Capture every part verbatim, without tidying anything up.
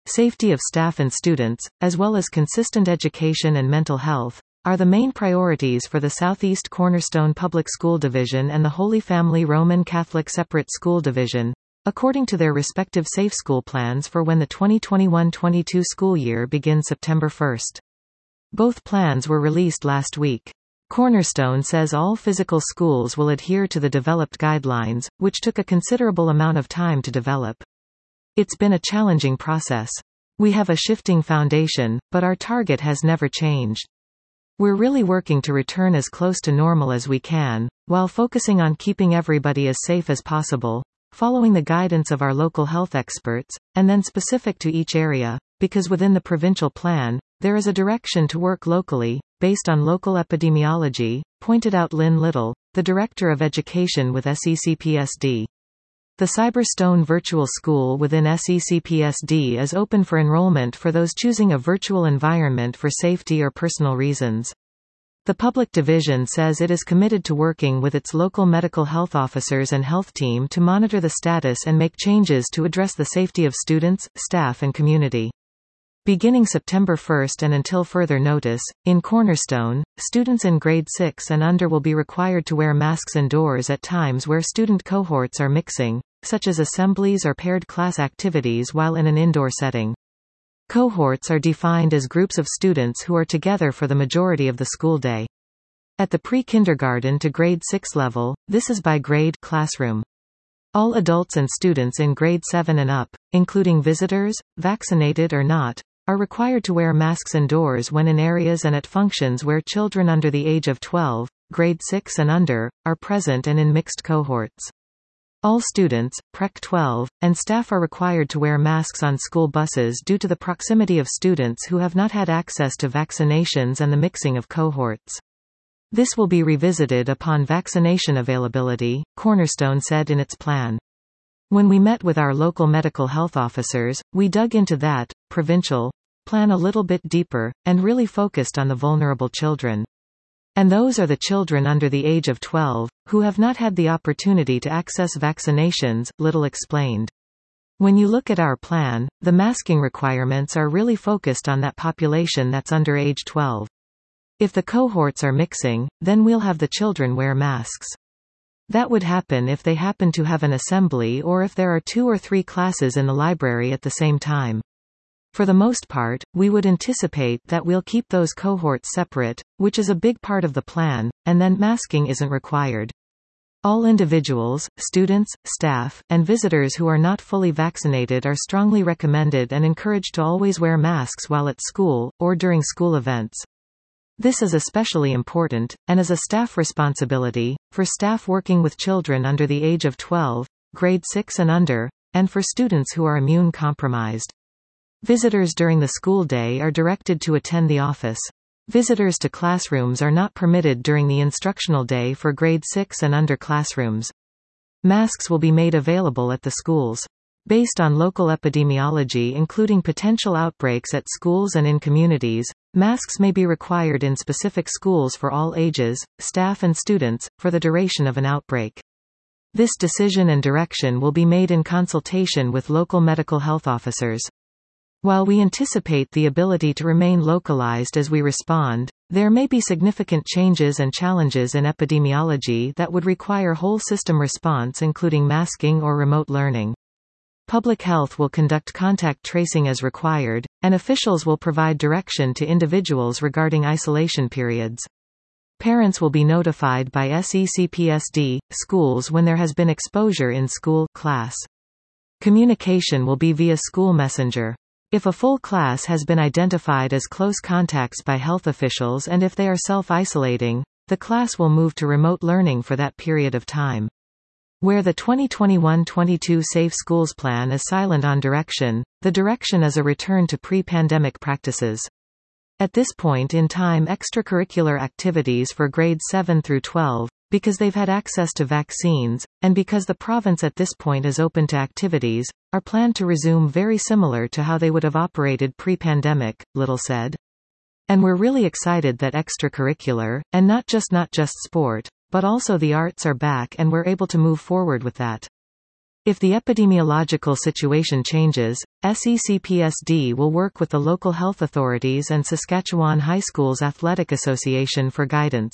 Safety of staff and students, as well as consistent education and mental health, are the main priorities for the Southeast Cornerstone Public School Division and the Holy Family Roman Catholic Separate School Division, according to their respective Safe School plans for when the twenty twenty-one twenty-two school year begins September first. Both plans were released last week. Cornerstone says all physical schools will adhere to the developed guidelines, which took a considerable amount of time to develop. It's been a challenging process. We have a shifting foundation, but our target has never changed. We're really working to return as close to normal as we can, while focusing on keeping everybody as safe as possible, following the guidance of our local health experts, and then specific to each area, because within the provincial plan, there is a direction to work locally, based on local epidemiology, pointed out Lynn Little, the Director of Education with S E C P S D. The Cyberstone Virtual School within S E C P S D is open for enrollment for those choosing a virtual environment for safety or personal reasons. The Public Division says it is committed to working with its local medical health officers and health team to monitor the status and make changes to address the safety of students, staff and community. Beginning September first and until further notice, in Cornerstone, students in grade six and under will be required to wear masks indoors at times where student cohorts are mixing, such as assemblies or paired class activities while in an indoor setting. Cohorts are defined as groups of students who are together for the majority of the school day. At the pre-kindergarten to grade six level, this is by grade classroom. All adults and students in grade seven and up, including visitors, vaccinated or not, are required to wear masks indoors when in areas and at functions where children under the age of twelve, grade six and under, are present and in mixed cohorts. All students, P R E C twelve, and staff are required to wear masks on school buses due to the proximity of students who have not had access to vaccinations and the mixing of cohorts. This will be revisited upon vaccination availability, Cornerstone said in its plan. When we met with our local medical health officers, we dug into that provincial plan a little bit deeper, and really focused on the vulnerable children. And those are the children under the age of twelve, who have not had the opportunity to access vaccinations, Little explained. When you look at our plan, the masking requirements are really focused on that population that's under age twelve. If the cohorts are mixing, then we'll have the children wear masks. That would happen if they happen to have an assembly or if there are two or three classes in the library at the same time. For the most part, we would anticipate that we'll keep those cohorts separate, which is a big part of the plan, and then masking isn't required. All individuals, students, staff, and visitors who are not fully vaccinated are strongly recommended and encouraged to always wear masks while at school, or during school events. This is especially important, and is a staff responsibility, for staff working with children under the age of twelve, grade six and under, and for students who are immune compromised. Visitors during the school day are directed to attend the office. Visitors to classrooms are not permitted during the instructional day for grade six and under classrooms. Masks will be made available at the schools. Based on local epidemiology including potential outbreaks at schools and in communities, masks may be required in specific schools for all ages, staff and students, for the duration of an outbreak. This decision and direction will be made in consultation with local medical health officers. While we anticipate the ability to remain localized as we respond, there may be significant changes and challenges in epidemiology that would require whole system response including masking or remote learning. Public Health will conduct contact tracing as required, and officials will provide direction to individuals regarding isolation periods. Parents will be notified by S E C P S D, schools when there has been exposure in school class. Communication will be via school messenger. If a full class has been identified as close contacts by health officials and if they are self-isolating, the class will move to remote learning for that period of time. Where the twenty twenty-one twenty-two Safe Schools Plan is silent on direction, the direction is a return to pre-pandemic practices. At this point in time, extracurricular activities for grades seven through twelve, because they've had access to vaccines, and because the province at this point is open to activities, are planned to resume very similar to how they would have operated pre-pandemic, Little said. And we're really excited that extracurricular, and not just not just sport, but also the arts are back and we're able to move forward with that. If the epidemiological situation changes, S E C P S D will work with the local health authorities and Saskatchewan High Schools Athletic Association for guidance.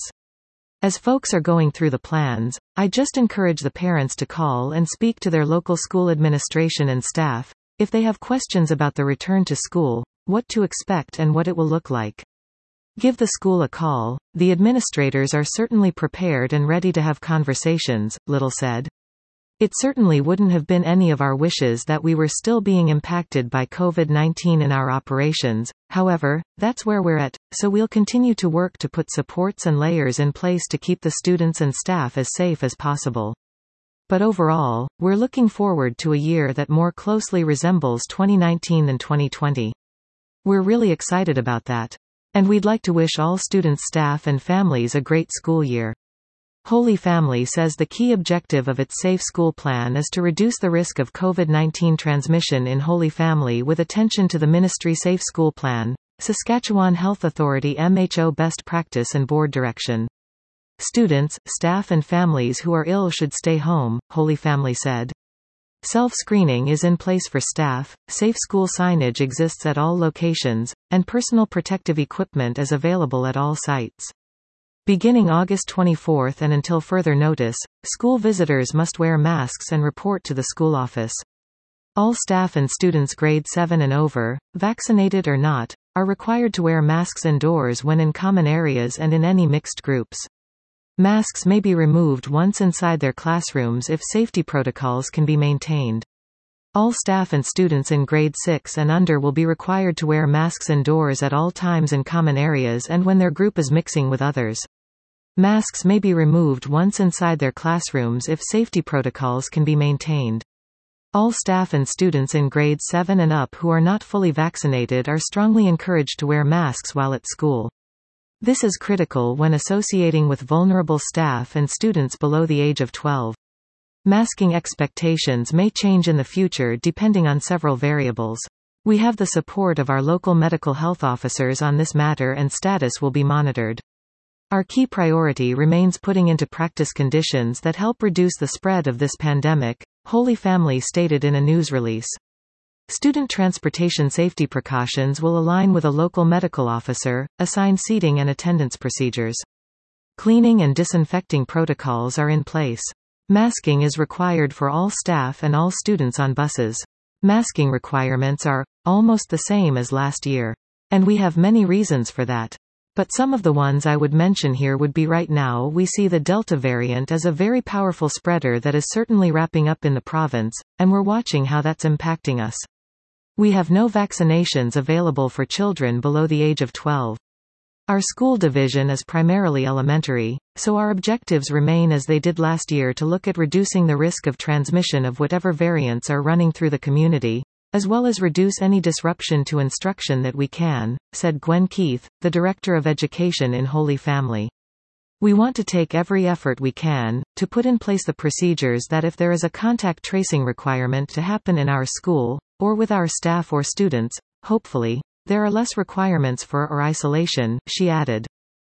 As folks are going through the plans, I just encourage the parents to call and speak to their local school administration and staff, if they have questions about the return to school, what to expect and what it will look like. Give the school a call. The administrators are certainly prepared and ready to have conversations, Little said. It certainly wouldn't have been any of our wishes that we were still being impacted by COVID nineteen in our operations, however, that's where we're at, so we'll continue to work to put supports and layers in place to keep the students and staff as safe as possible. But overall, we're looking forward to a year that more closely resembles twenty nineteen than twenty twenty. We're really excited about that. And we'd like to wish all students, staff and families a great school year. Holy Family says the key objective of its Safe School Plan is to reduce the risk of COVID nineteen transmission in Holy Family with attention to the Ministry Safe School Plan, Saskatchewan Health Authority M H O best practice and board direction. Students, staff and families who are ill should stay home, Holy Family said. Self-screening is in place for staff, safe school signage exists at all locations, and personal protective equipment is available at all sites. Beginning August twenty-fourth and until further notice, school visitors must wear masks and report to the school office. All staff and students grade seven and over, vaccinated or not, are required to wear masks indoors when in common areas and in any mixed groups. Masks may be removed once inside their classrooms if safety protocols can be maintained. All staff and students in grade six and under will be required to wear masks indoors at all times in common areas and when their group is mixing with others. Masks may be removed once inside their classrooms if safety protocols can be maintained. All staff and students in grade seven and up who are not fully vaccinated are strongly encouraged to wear masks while at school. This is critical when associating with vulnerable staff and students below the age of twelve. Masking expectations may change in the future depending on several variables. We have the support of our local medical health officers on this matter and status will be monitored. Our key priority remains putting into practice conditions that help reduce the spread of this pandemic, Holy Family stated in a news release. Student transportation safety precautions will align with a local medical officer, assign seating and attendance procedures. Cleaning and disinfecting protocols are in place. Masking is required for all staff and all students on buses. Masking requirements are almost the same as last year. And we have many reasons for that. But some of the ones I would mention here would be right now we see the Delta variant as a very powerful spreader that is certainly wrapping up in the province, and we're watching how that's impacting us. We have no vaccinations available for children below the age of twelve. Our school division is primarily elementary, so our objectives remain as they did last year to look at reducing the risk of transmission of whatever variants are running through the community, as well as reduce any disruption to instruction that we can, said Gwen Keith, the Director of Education in Holy Family. We want to take every effort we can, to put in place the procedures that if there is a contact tracing requirement to happen in our school, or with our staff or students, hopefully, there are less requirements for or isolation, she added.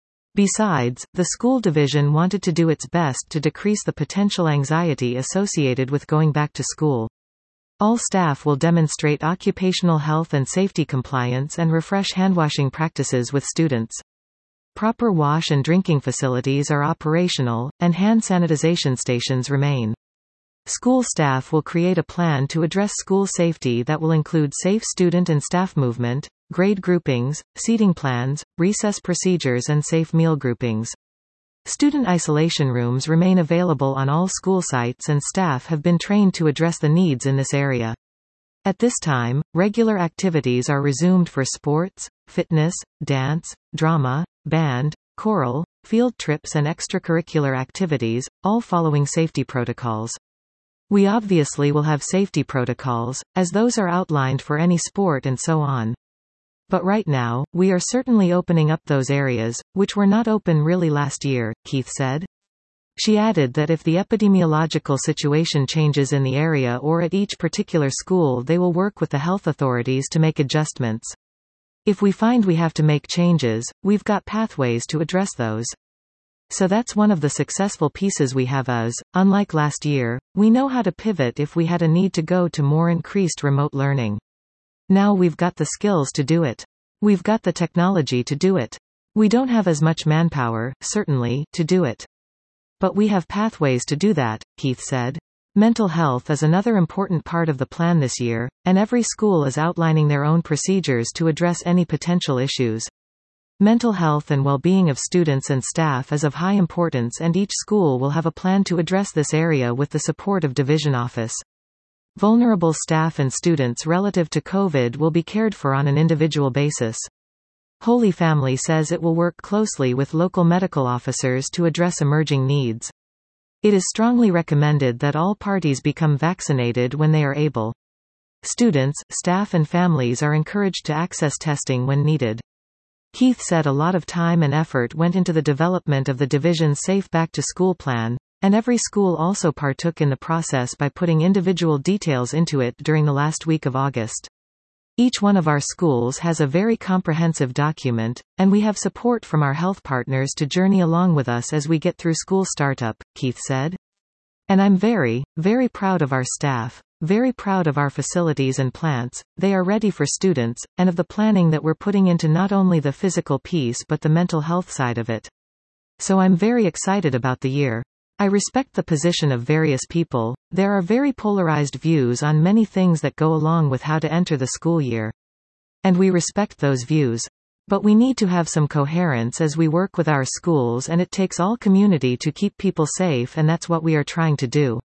Besides, the school division wanted to do its best to decrease the potential anxiety associated with going back to school. All staff will demonstrate occupational health and safety compliance and refresh handwashing practices with students. Proper wash and drinking facilities are operational, and hand sanitization stations remain. School staff will create a plan to address school safety that will include safe student and staff movement, grade groupings, seating plans, recess procedures and safe meal groupings. Student isolation rooms remain available on all school sites and staff have been trained to address the needs in this area. At this time, regular activities are resumed for sports, fitness, dance, drama, band, choral, field trips and extracurricular activities, all following safety protocols. We obviously will have safety protocols, as those are outlined for any sport and so on. But right now, we are certainly opening up those areas, which were not open really last year, Keith said. She added that if the epidemiological situation changes in the area or at each particular school, they will work with the health authorities to make adjustments. If we find we have to make changes, we've got pathways to address those. So that's one of the successful pieces we have is, unlike last year, we know how to pivot if we had a need to go to more increased remote learning. Now we've got the skills to do it. We've got the technology to do it. We don't have as much manpower, certainly, to do it. But we have pathways to do that, Keith said. Mental health is another important part of the plan this year, and every school is outlining their own procedures to address any potential issues. Mental health and well-being of students and staff is of high importance, and each school will have a plan to address this area with the support of Division Office. Vulnerable staff and students relative to COVID will be cared for on an individual basis. Holy Family says it will work closely with local medical officers to address emerging needs. It is strongly recommended that all parties become vaccinated when they are able. Students, staff and families are encouraged to access testing when needed. Keith said a lot of time and effort went into the development of the division's Safe Back to School plan, and every school also partook in the process by putting individual details into it during the last week of August. Each one of our schools has a very comprehensive document, and we have support from our health partners to journey along with us as we get through school startup, Keith said. And I'm very, very proud of our staff. Very proud of our facilities and plants. They are ready for students, and of the planning that we're putting into not only the physical piece but the mental health side of it. So I'm very excited about the year. I respect the position of various people. There are very polarized views on many things that go along with how to enter the school year. And we respect those views. But we need to have some coherence as we work with our schools, and it takes all community to keep people safe, and that's what we are trying to do.